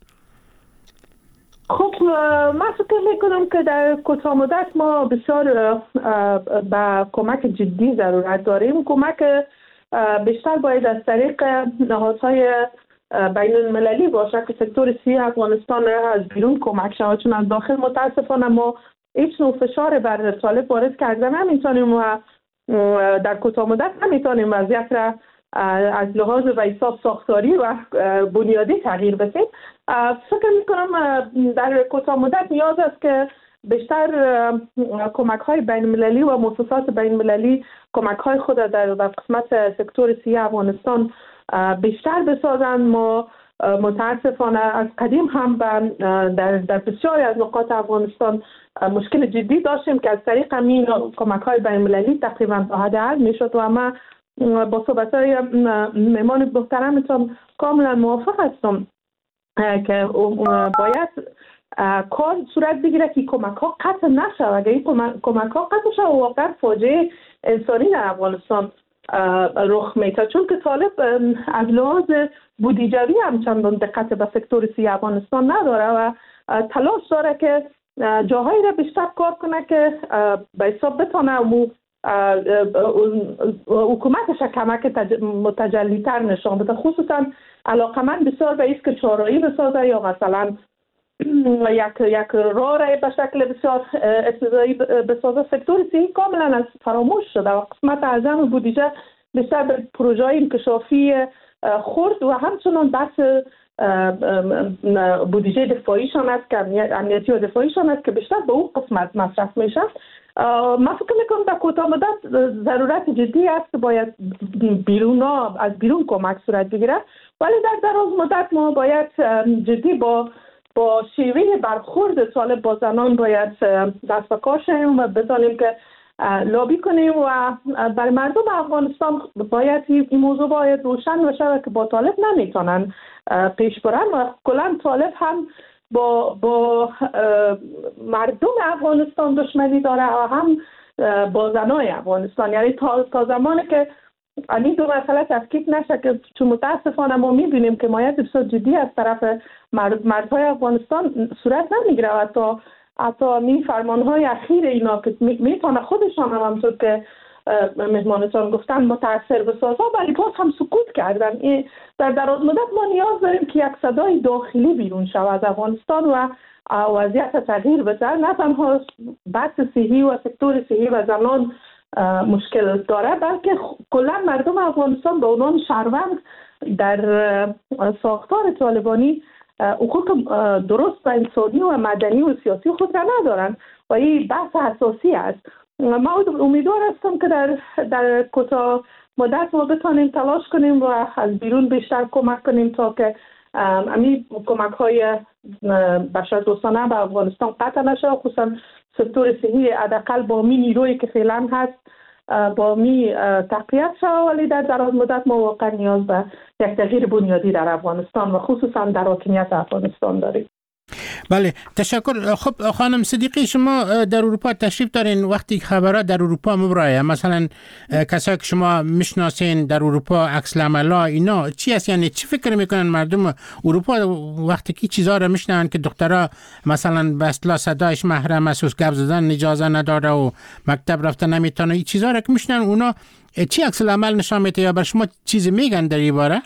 خب من فکر میکنم که در کوتاه مدت ما بسیار به کمک جدی ضرورت داریم. کمک بیشتر باید از طریق نهادهای بین المللی باشه که سکتور صحی افغانستان از بیرون کمک شود چون از داخل متاسفانه ما هیچ نوع فشار بر طالب وارد کردن نمیتونیم و در کوتاه مدت نمیتونیم وضعیت را از لحاظ و حساب ساختاری و بنیادی تغییر بدیم. فکر میکنم در کوتاه مدت نیاز است که بیشتر کمک های بین المللی و مؤسسات بین المللی کمک های خود در قسمت سکتور صحی افغانستان بیشتر بسازند. ما متاسفانه از قدیم هم در بسیاری از نقاط افغانستان مشکل جدی داشتیم که از طریق همین کمک‌های بین‌المللی تقریبا تا حد حل میشد و ما با صحبت‌های مهمان محترمتون کاملا موافق هستم که باید کار صورت بگیره که کمک‌ها قطع نشه. اگر این کمک‌ها قطع شه واقعا فاجعه انسانی در افغانستان رخ میده، چون که طالب از لحاظ بودجه‌ای هم چندان دقت به سکتور صحی افغانستان نداره و تلاش داره که جاهایی را بیشتر کار کنه که به حساب بتونه حکومتش کمک متجلی‌تر نشان بده. خصوصا علاقمند بسیار به ایست که چهارراهی بسازه یا مثلا یک راه را به شکل بسیار ابتدایی بسازه. سکتور صحی کاملا از فراموش شده و قسمت اعظم بودجه بیشتر به پروژه انکشافی خرد و همچنان بحث بودجه دفاعیشان است که امنیتی و دفاعیشان است که بیشتر به اون قسمت مصرف میشه. من فکر میکنم در کوتاه مدت ضرورت جدی است که باید از بیرون کمک صورت بگیره، ولی در دراز مدت ما باید جدی با شیوه برخورد طالب با زنان باید دست به کار شویم و بتانیم که لابی کنیم و برای مردم افغانستان باید این موضوع باید روشن بشه که با طالب نمیتونن پیش برن و کلا طالب هم با مردم افغانستان دشمنی داره و هم با زنای افغانستان. یعنی تا زمانی که این دو مسئله تفکیک نشه، که چون متاسفانه ما میبینیم که مایت بسیار جدی از طرف مردهای افغانستان صورت نمیگیره و حتی می فرمانهای اخیر اینا که میتونه خودشان هم همطور که مهمانتان گفتن متاثر بسازه، ولی باز هم سکوت کردن. در دراز مدت ما نیاز داریم که یک صدای داخلی بیرون شود از افغانستان و وضعیت تغییر بده. نه تنها بحث صحی و سکتور صحی و زنان مشکل داره، بلکه کلا مردم افغانستان به عنوان شهروند در ساختار طالبانی حقوق درست و انسانی و مدنی و سیاسی خود را ندارن و این بحث اساسی است. ما امیدوار هستم که در کوتاه مدت ما بتانیم تلاش کنیم و از بیرون بیشتر کمک کنیم تا که همین کمک های بشردوستانه به افغانستان قطع نشه، خصوصا سکتور صحی حداقل با می نیرویی که فعلا هست با می تقویت شود. ولی در دراز مدت ما واقعا نیاز به یک تغییر بنیادی در افغانستان و خصوصا در حاکمیت افغانستان داریم. بله، تشکر. خب خانم صدیقی، شما در اروپا تشریف دارین، وقتی خبرات در اروپا مبرایه، مثلا کسایی که شما میشناسین در اروپا، عکس العملا اینا چی است؟ یعنی چی فکر میکنن مردم اروپا وقتی که چیزا رو میشنون که دخترها مثلا به اصطلاح صدایش محرم است و گپ زدن اجازه نداره و مکتب رفتن نمیتونه، این چیزا رو که میشنون اونا چی عکس العمل نشون میده یا بر شما چیزی میگن در این باره؟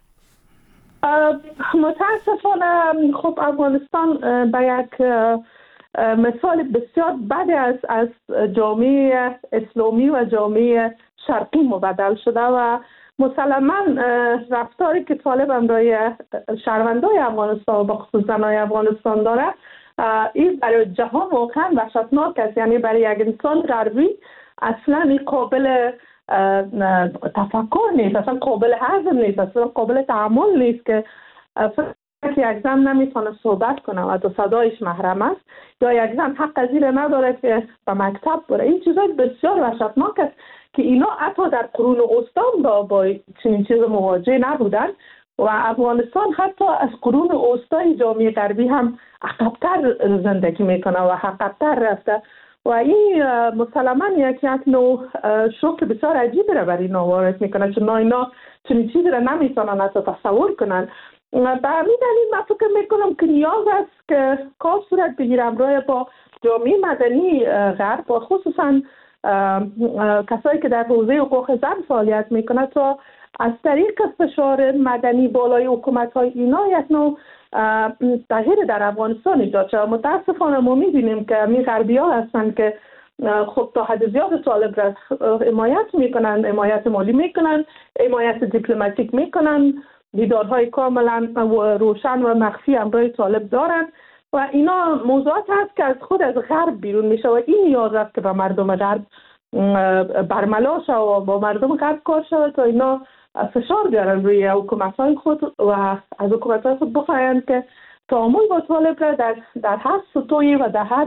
متاسفانه خب افغانستان به یک مثال بسیار بد از جامعه اسلامی و جامعه شرقی مبدل شده و مسلما رفتاری که طالب امرای شهروندای افغانستان و بخصوص زنای افغانستان داره، این برای جهان واقعا وحشتناک است. یعنی برای یک انسان غربی اصلا این قابل تفکر نیست، اصلا قابل هضم نیست، اصلا قابل تحمل نیست که یک زن نمیتونه صحبت کنه و دو صدایش محرم است یا یک زن حق از این نداره که به مکتب بره. این چیزای بسیار وحشتناک است که اینا حتی در قرون وسطا با چنین چیز مواجه نبودن و افغانستان حتی از قرون وسطای جامعه غربی هم عقب‌تر زندگی میکنه و عقب‌تر رفته و این مسلما یک نوع شوک بسیار عجیبی را برای اینا وارد میکنه، چون اینا چنین چیزی را نمیتونن حتی تصور کنن. به همین دلیل من فکر میکنم که نیاز است که کار صورت بگیره همراه با جامعه مدنی غرب و خصوصا کسایی که در حوزه حقوق زن فعالیت میکنه تا از طریق فشار مدنی بالای حکومت‌های اینا یک نوع تغییر در افغانستان ایجاد شد. متاسفانه ما می‌بینیم که همین غربی‌ها هستن که خب تا حد زیاد طالب را حمایت میکنن، حمایت مالی میکنن، حمایت دیپلماتیک میکنن، دیدارهای کاملا روشن و مخفی همراه طالب دارن و اینا موضوعات هست که از خود از غرب بیرون میشه و این نیاز است که به مردم غرب برملا شد و با مردم غرب کار شد تا اینا فشار بیارن روی حکومت‌های خود و از حکومت‌های خود بخواهند که تعامل با طالب را در هر سطوحی و در هر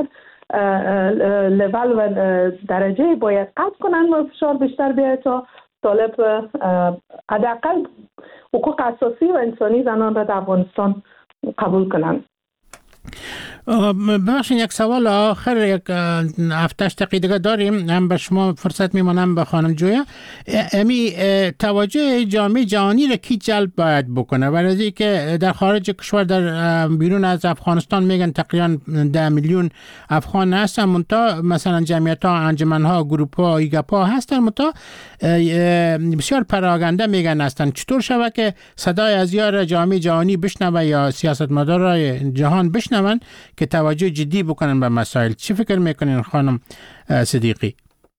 لول و درجه باید قطع کنن و فشار بیشتر بیاید تا طالب حداقل حقوق اساسی و انسانی زنان را در افغانستان قبول کنند. ببخشید یک سوال آخر، یک 7-8 دقیقه داریم، هم به شما فرصت میمانم به خانم جویا. امی توجه جامعه جهانی را کی جلب باید بکنه؟ برای که در خارج کشور، در بیرون از افغانستان میگن تقریبا 10 میلیون افغان هستن، منتها مثلا جمعیت ها، انجمن ها، گروپ ها، ایگپ ها هستن، منتها بسیار پراگنده میگن هستن. چطور شود که صدای از یار جامعه جهانی بشنوه یا سیاستمدارای جهان بشنون که توجه جدی بکنن به مسائل؟ چی فکر میکنین خانم صدیقی؟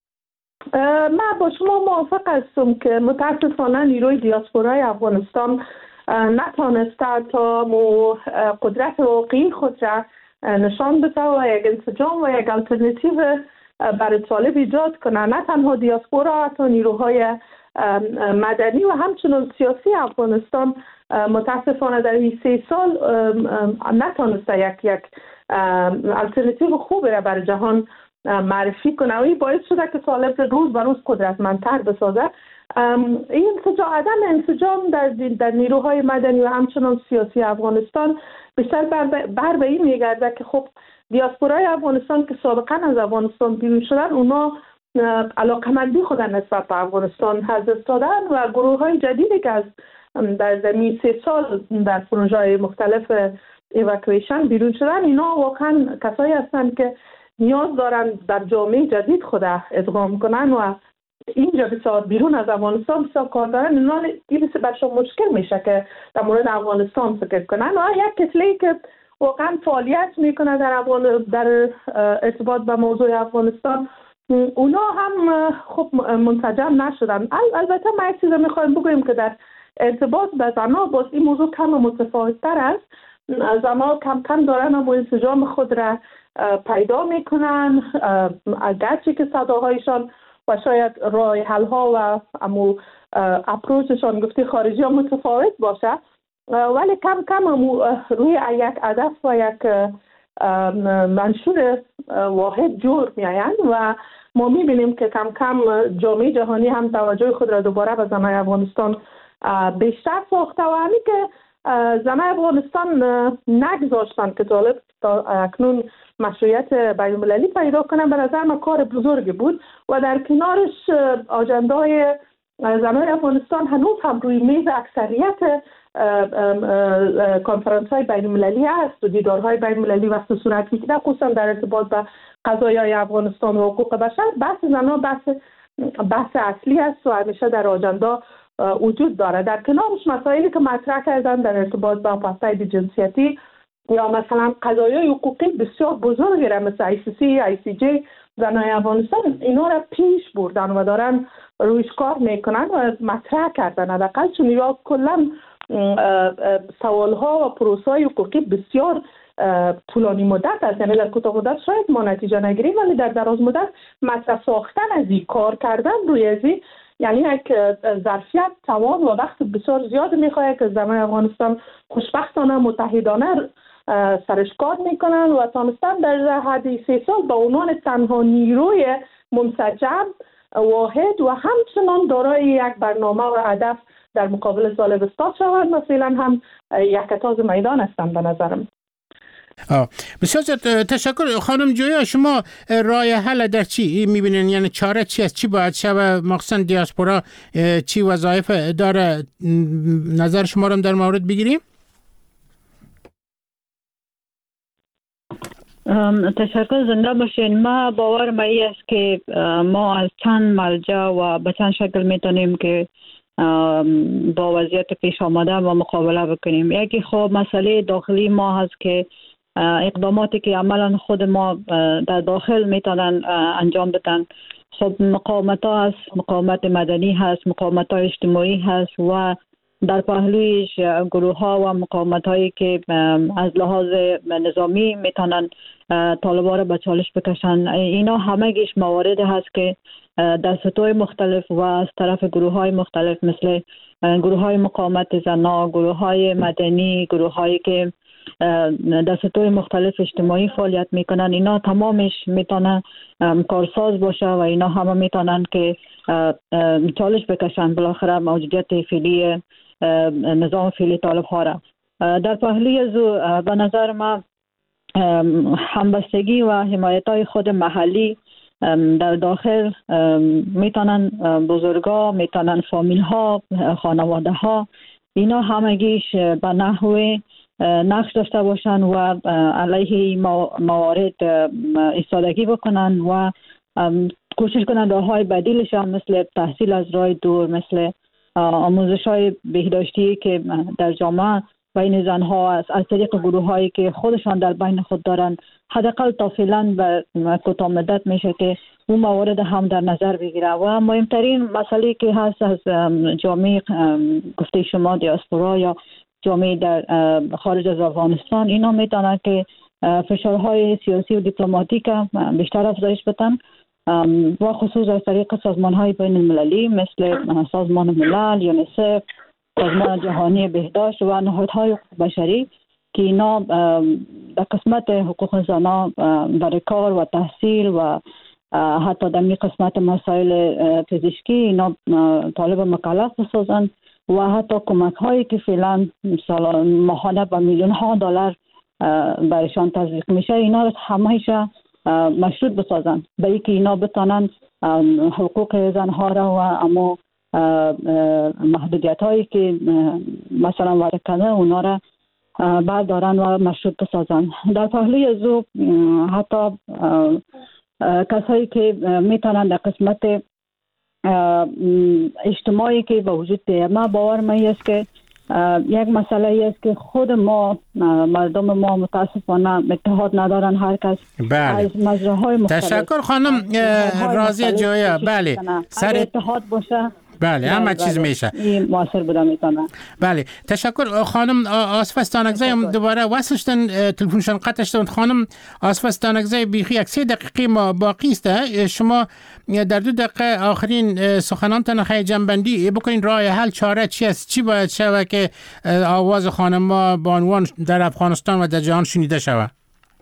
من با شما موافق هستم که متاسفانه نیروی دیاسپورای افغانستان نتانسته تا قدرت واقعی خود را نشان بده و یک انسجام و یک الटरनेटिव برای طالب ایجاد کنه. نه تنها دیاسپورا، حتی نیروهای مدنی و همچنین سیاسی افغانستان متاسفانه در این 3 سال نتانسته یک الटरनेटिव خوب را برای جهان معرفی کنه و این باعث شده که طالب روز به روز قدرتمندتر بسازه. این عدم انسجام در نیروهای مدنی و همچنان سیاسی افغانستان بیشتر بر به این میگرده که خب دیاسپورای افغانستان که سابقا از افغانستان بیرون شدن، اونا علاقمندی خود نسبت به افغانستان از دست دادن و گروه های جدیدی که از در 3 سال در پروژه مختلف ایواکویشن بیرون شدن، اینا واقعا کسایی هستند که نیاز دارن در جامعه جدید خود ادغام کنن و اینجا بسیار بیرون از افغانستان بسیار کار دارن. اینا این برشون مشکل میشه که در مورد افغانستان فکر کنن و یک کتله‌ای که واقعا فعالیت میکنه در ارتباط با موضوع افغانستان، اونا هم خب منسجم نشدن. البته ما یک چیز میخوایم بگوییم که در ارتباط با زنها باز این موضوع کم متفاوت‌تر است. زنها کم کم دارن و انسجام خود را پیدا میکنن، اگرچه که صداهایشان و شاید راه حل ها و اپروچشان گفتی خارجی ها متفاوت باشه، ولی کم کم روی یک هدف و یک منشور واحد جور میایند و ما میبینیم که کم کم جامعه جهانی هم توجه خود را دوباره به زنای افغانستان بیشتر ساخته و همین که زنای افغانستان نگذاشتن که طالب تا اکنون مشروعیت بین‌المللی پیدا کنن. به نظر من کار بزرگی بود و در کنارش آجندای زنای افغانستان هنوز هم روی میز اکثریت کنفرانس های بین‌المللی است و دیدارهای بین‌المللی وقت صورت میگیره، خصوصا در ارتباط با قضایای افغانستان و حقوق بشر. بحث زنها بحث اصلی است و همیشه در آجندا وجود داره. در کنارش مسائلی که مطرح کردن در ارتباط با آپارتاید جنسیتی یا مثلا قضایای حقوقی بسیار بزرگی را مثل ICC، ICJ، زنای افغانستان اینا را پیش بردن و دارن رویش کار میکنن و مطرح کردن. حداقل چون یا کلا سوالها و پروسه‌های حقوقی بسیار طولانی مدت است، یعنی در کوتاه مدت شاید ما نتیجه نگیریم، ولی در دراز مدت مطرح ساختن از این، کار کردن روی از این، یعنی یک ظرفیت، توان و وقت بسیار زیاد میخواد که زنان افغانستان خوشبختانه متحدانه سرش کار میکنن و تانستن در حد 3 سال به عنوان تنها نیروی منسجم واحد و همچنان دارای یک برنامه و هدف در مقابل طالب ایستاد شوند و فعلا هم یکتاز میدان هستند به نظرم. بسیار تشکر خانم جویا. شما راه حل در چی میبینین؟ یعنی چاره چی است؟ چی باید شود؟ مخصوصا دیاسپورا چی وظایف داره؟ نظر شما رو در مورد بگیریم. تشکر، زنده باشین. ما باورم این است که ما از چند مرجع و به چند شکل میتونیم که با وضعیت پیش آمده و مقابله بکنیم. یکی خب مسئله داخلی ما هست که اقداماتی که عملا خود ما در داخل میتونن انجام بدن. خب مقاومت ها هست، مقاومت مدنی هست، مقاومت های اجتماعی هست و در پهلویش گروه ها و مقاومت هایی که از لحاظ نظامی میتونن طالبان را به چالش بکشن. اینا همگیش موارد هست که در سطوح مختلف و از طرف گروه های مختلف مثل گروه های مقاومت زنان، گروه های مدنی، گروه هایی که در سطوح مختلف اجتماعی فعالیت میکنن، اینا تمامش میتونه کارساز باشه و اینا همه میتونن که چالش بکشن بالاخره موجودیت فعلی نظام فعلی طالب ها را. در پهلوی از به نظر ما همبستگی و حمایت های خود محلی در داخل میتونن بزرگا، میتونن فامیل ها، خانواده ها، اینا همگیش به نحو نقش داشته باشن و علیه موارد ایستادگی بکنن و کوشش کنن راههای بدیلش هم مثل تحصیل از راه دور، مثل آموزش های بهداشتی که در جامعه بین زنها از طریق گروه هایی که خودشان در بین خود دارن، حداقل تا فعلا به کوتاه مدت میشه که اون موارد هم در نظر بگیره. و مهمترین مسئله که هست از جامعه گفته شما دیاسپورا یا جامعه در خارج از افغانستان، اینا میتونن که فشارهای سیاسی و دیپلماتیک بیشتر افزایش بدن و خصوص از طریق سازمان‌های بین المللی مثل سازمان ملل، یونیسف، سازمان جهانی بهداشت و نهادهای بشری که اینا در قسمت حقوق زنان برای کار و تحصیل و حتی در قسمت مسائل پزشکی اینا طالب مکلف بسازن و حتی کمک هایی که فعلا ماهانه با میلیون ها دلار برایشان تزریق میشه، اینا رو همه‌اش مشروط بسازن به اینکه اینا بتونن حقوق زنها را و اما محدودیت هایی که مثلا وارد کنه اونا را بردارن و مشروط بسازن. در پهلوی از او حتی کسایی که میتونن در قسمت اجتماعی که با وجود دارد، ما باور من است که یک مسئله است که خود ما مردم ما متاسفانه اتحاد ندارن، هر کس از مجراهای مختلف. تشکر خانم راضیه جویا. بله سر اتحاد باشه بله همه چیز میشه موثر بوده میتونه. بله تشکر خانم آصف استانکزی. دوباره وصلشتن تلفنشان قطع شد. خانم آصف استانکزی بیخی 3 دقیقه ما باقی است. شما در 2 دقیقه آخرین سخنانتان خیلی جنبندی بکنین. راه حل چاره چی است؟ چی باید شود که آواز خانم‌ها بانوان در افغانستان و در جهان شنیده شود؟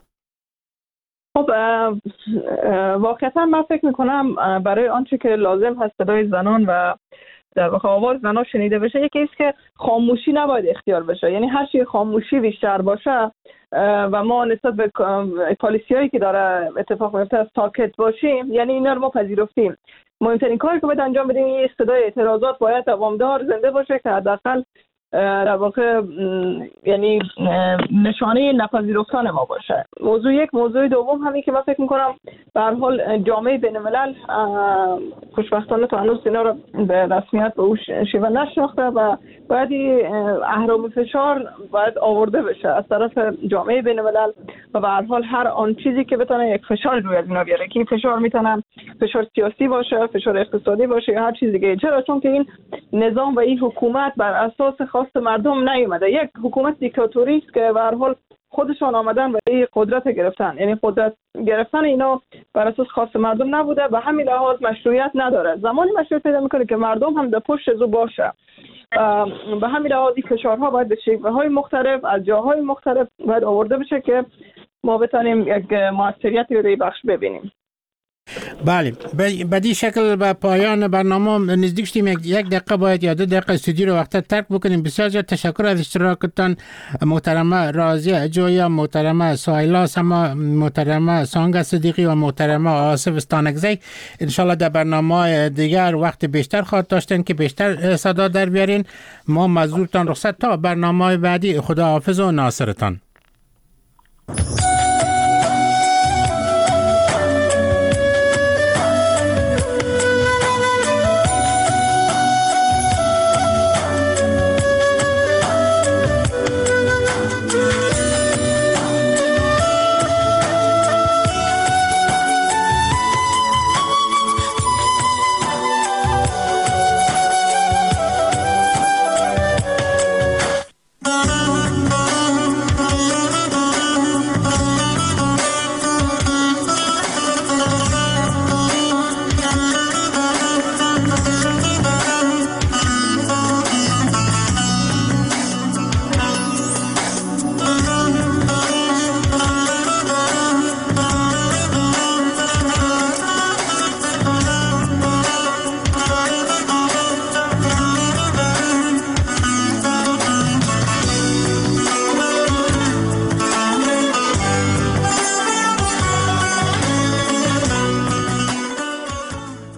خب واقعا من فکر میکنم برای آنچه که لازم هست صدای زنان و در واقع آواز زنان شنیده بشه، یکی است که خاموشی نباید اختیار بشه. یعنی هر چی خاموشی بیشتر باشه و ما نسبت به پالیسیایی که داره اتفاق میفته از ساکت باشیم، یعنی اینا رو ما پذیرفتیم. مهمترین کاری که باید انجام بدیم این صدای اعتراضات باید دوامدار زنده باشه که حداقل در واقع یعنی نشانه نپذیرفتن ما باشه. موضوع یک. موضوع دوم همین که من فکر میکنم به هر حال جامعه بین الملل خوشبختانه تا هنوز اینا رو به رسمیت به اون شیوه نشناخته و باید اهرام فشار باید آورده بشه از طرف جامعه بین الملل و به هر حال هر آن چیزی که بتونه یک فشار روی از اینا بیاره، که این فشار میتونه فشار سیاسی باشه، فشار اقتصادی باشه یا هر چیز دیگه. چرا؟ چون که این نظام و این حکومت بر اساس خواست مردم نیومده. یک حکومت دیکتاتوری است که به هر حال خودشان آمدن و این قدرت گرفتن. یعنی قدرت گرفتن اینا بر اساس خواست مردم نبوده، به همین لحاظ مشروعیت نداره. زمانی مشروعیت پیدا میکنه که مردم هم در پشت زو باشه. به همین لحاظ این فشارها باید به شیوه‌های مختلف از جاهای مختلف باید آورده بشه که ما بتونیم یک موثریتی رو بخش ببینیم. بله بدی شکل به پایان برنامه نزدیک شدیم. 1 دقیقه باید یا 2 دقیقه استودیو رو وقت ترک بکنیم. بسیار زیاد تشکر از اشتراکتان محترمه راضیه جویا، محترمه سایلا سما، محترمه سانگ صدیقی و محترمه آصف استانکزی. انشالله در برنامه دیگر وقت بیشتر خواهد داشتن که بیشتر صدا در بیارین. ما مزدورتان رخصت تا برنامه بعدی. خدا حافظ و ناصرتان.